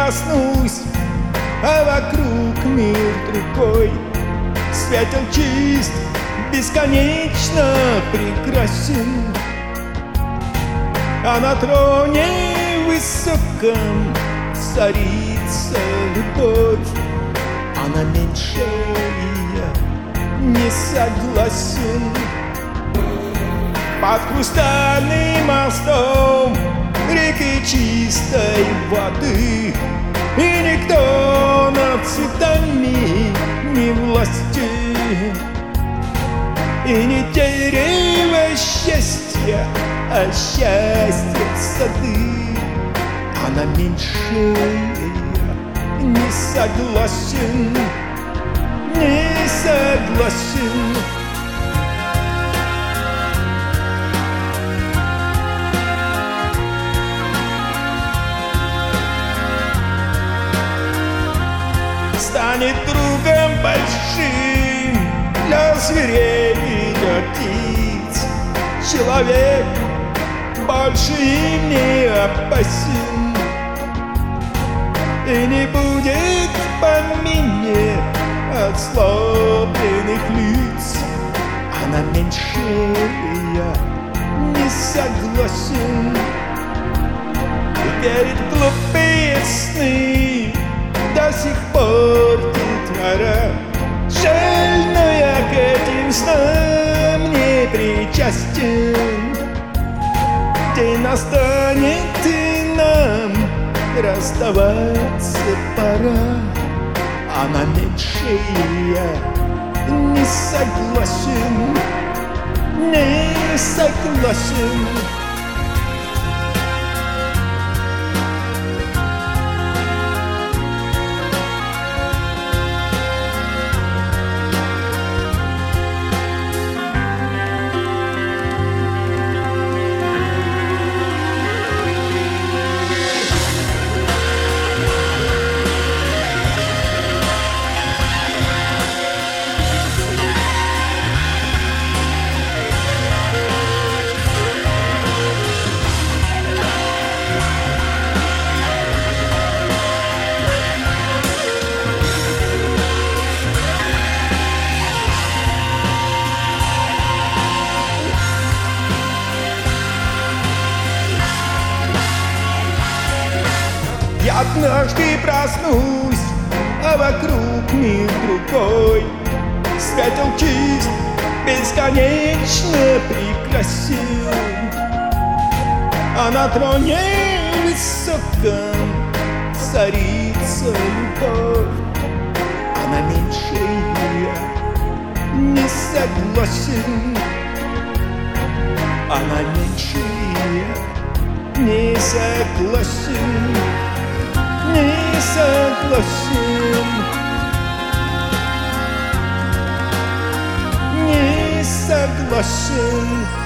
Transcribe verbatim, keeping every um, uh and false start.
проснусь, а вокруг мир другой. Светил чист, бесконечно прекрасен, а на троне высоком царица любовь. Она меньшая, не согласен. Под хрустальным мостом реки чистой воды, и никто над цветами не властен. И не дерево счастья, а счастье сады. Она меньшая, не согласен, не согласен. Станет другом большим для зверей и для птиц. Человек больше им не опасен, и не будет помине от слабленных лиц. Она меньшая, не согласен. Верит в глупые сны, до сих пор тетрадь. Жаль, но я к этим снам не причастен. День настанет, и нам расставаться пора. Она меньшая, не согласен, не согласен. Я однажды проснусь, а вокруг мир другой. Светил чист, бесконечно прекрасен, а на троне высоком царица любовь. Она меньшая, не согласен. Она меньшая, не согласен, не согласен, не согласен.